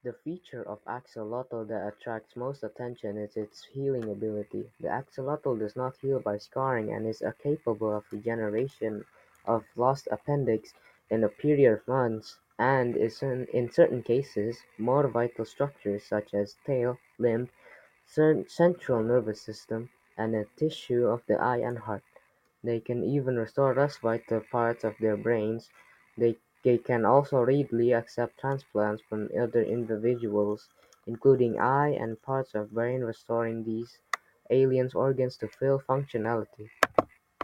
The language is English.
The feature of axolotl that attracts most attention is its healing ability. The axolotl does not heal by scarring and is capable of regeneration of lost appendix in a period of months, and is in certain cases, more vital structures such as tail, limb, central nervous system, and the tissue of the eye and heart. They can even restore less vital parts of their brains. They can also readily accept transplants from other individuals, including eye and parts of brain, restoring these alien organs to full functionality.